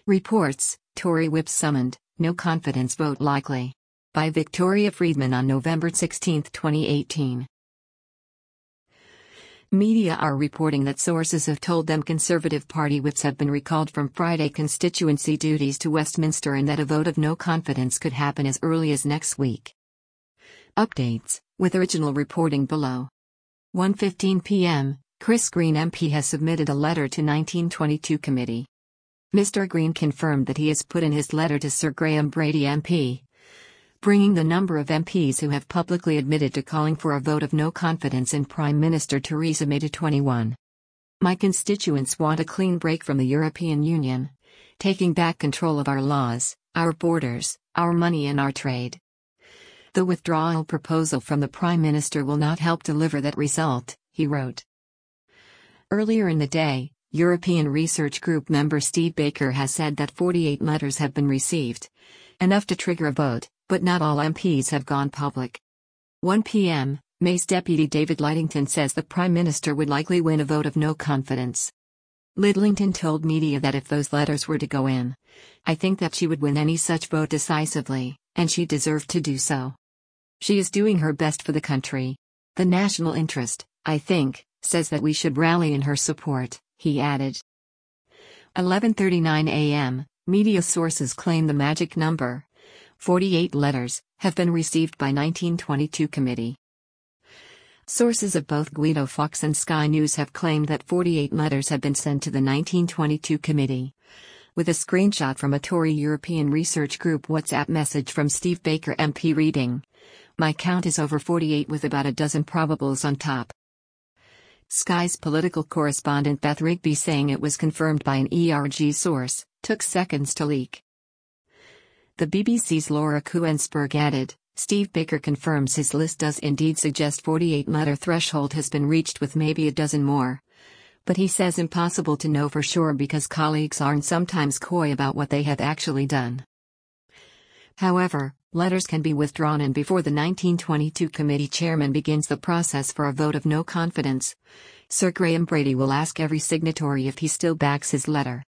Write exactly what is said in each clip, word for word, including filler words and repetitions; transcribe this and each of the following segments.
Reports, Tory whip summoned, no confidence vote likely. By Victoria Friedman on November sixteenth, twenty eighteen. Media are reporting that sources have told them Conservative Party whips have been recalled from Friday constituency duties to Westminster and that a vote of no confidence could happen as early as next week. Updates, with original reporting below. one fifteen p m, Chris Green M P has submitted a letter to nineteen twenty-two committee. Mister Green confirmed that he has put in his letter to Sir Graham Brady M P, bringing the number of M Ps who have publicly admitted to calling for a vote of no confidence in Prime Minister Theresa May to twenty-one. My constituents want a clean break from the European Union, taking back control of our laws, our borders, our money and our trade. The withdrawal proposal from the Prime Minister will not help deliver that result, he wrote. Earlier in the day, European Research Group member Steve Baker has said that forty-eight letters have been received, enough to trigger a vote, but not all M Ps have gone public. one p m, May's deputy David Lidington says the Prime Minister would likely win a vote of no confidence. Lidington told media that if those letters were to go in, I think that she would win any such vote decisively, and she deserved to do so. She is doing her best for the country. The national interest, I think, says that we should rally in her support, he added. eleven thirty-nine a m, media sources claim the magic number, forty-eight letters, have been received by nineteen twenty-two committee. Sources of both Guido Fawkes and Sky News have claimed that forty-eight letters have been sent to the nineteen twenty-two committee, with a screenshot from a Tory European Research Group WhatsApp message from Steve Baker M P reading, "My count is over forty-eight with about a dozen probables on top." Sky's political correspondent Beth Rigby saying it was confirmed by an E R G source, took seconds to leak. The B B C's Laura Kuenssberg added, Steve Baker confirms his list does indeed suggest forty-eight letter threshold has been reached with maybe a dozen more. But he says impossible to know for sure because colleagues aren't sometimes coy about what they have actually done. However, letters can be withdrawn and before the nineteen twenty-two committee chairman begins the process for a vote of no confidence, Sir Graham Brady will ask every signatory if he still backs his letter.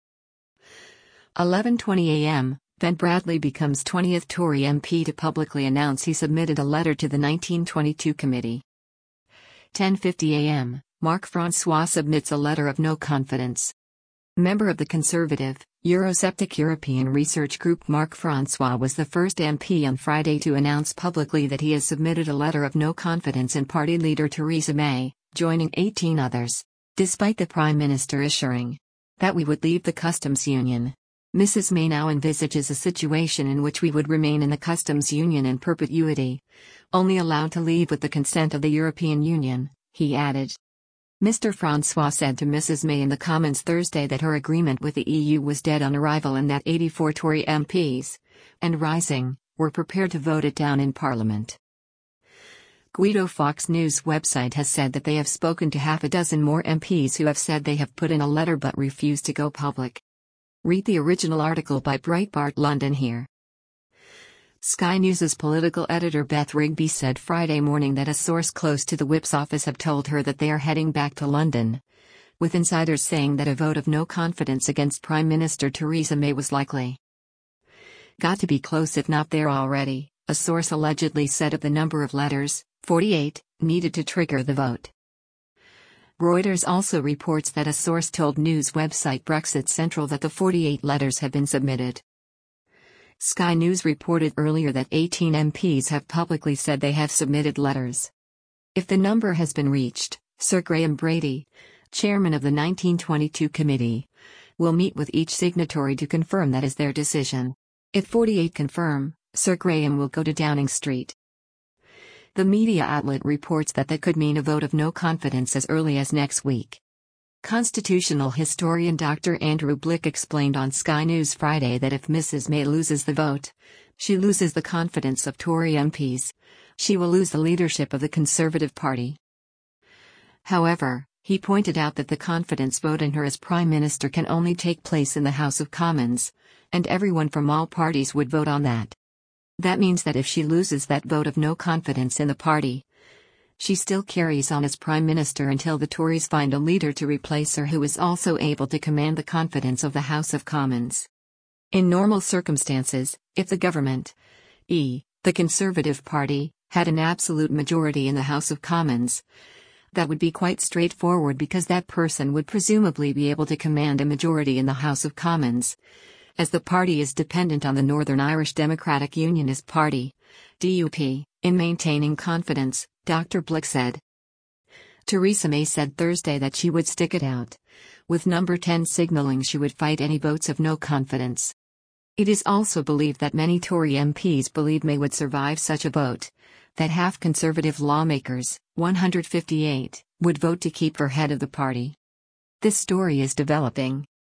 eleven twenty a m, Ben Bradley becomes twentieth Tory M P to publicly announce he submitted a letter to the nineteen twenty-two committee. ten fifty a m, Marc Francois submits a letter of no confidence. Member of the Conservative, Eurosceptic European Research Group Marc Francois was the first M P on Friday to announce publicly that he has submitted a letter of no confidence in party leader Theresa May, joining eighteen others, despite the Prime Minister assuring that we would leave the customs union. Missus May now envisages a situation in which we would remain in the customs union in perpetuity, only allowed to leave with the consent of the European Union, he added. Mister Francois said to Missus May in the Commons Thursday that her agreement with the E U was dead on arrival and that eighty-four Tory M Ps, and rising, were prepared to vote it down in Parliament. Guido Fawkes News website has said that they have spoken to half a dozen more M Ps who have said they have put in a letter but refused to go public. Read the original article by Breitbart London here. Sky News's political editor Beth Rigby said Friday morning that a source close to the whip's office have told her that they are heading back to London, with insiders saying that a vote of no confidence against Prime Minister Theresa May was likely. Got to be close if not there already, a source allegedly said of the number of letters, forty-eight, needed to trigger the vote. Reuters also reports that a source told news website Brexit Central that the forty-eight letters have been submitted. Sky News reported earlier that eighteen M Ps have publicly said they have submitted letters. If the number has been reached, Sir Graham Brady, chairman of the nineteen twenty-two committee, will meet with each signatory to confirm that is their decision. If forty-eight confirm, Sir Graham will go to Downing Street. The media outlet reports that that could mean a vote of no confidence as early as next week. Constitutional historian Doctor Andrew Blick explained on Sky News Friday that if Missus May loses the vote, she loses the confidence of Tory M Ps. She will lose the leadership of the Conservative Party. However, he pointed out that the confidence vote in her as Prime Minister can only take place in the House of Commons, and everyone from all parties would vote on that. That means that if she loses that vote of no confidence in the party, she still carries on as Prime Minister until the Tories find a leader to replace her who is also able to command the confidence of the House of Commons. In normal circumstances, if the government, that is, the Conservative Party, had an absolute majority in the House of Commons, that would be quite straightforward because that person would presumably be able to command a majority in the House of Commons. As the party is dependent on the Northern Irish Democratic Unionist Party, D U P, in maintaining confidence, Doctor Blick said. Theresa May said Thursday that she would stick it out, with Number ten signalling she would fight any votes of no confidence. It is also believed that many Tory M Ps believe May would survive such a vote, that half Conservative lawmakers, one hundred fifty-eight, would vote to keep her head of the party. This story is developing.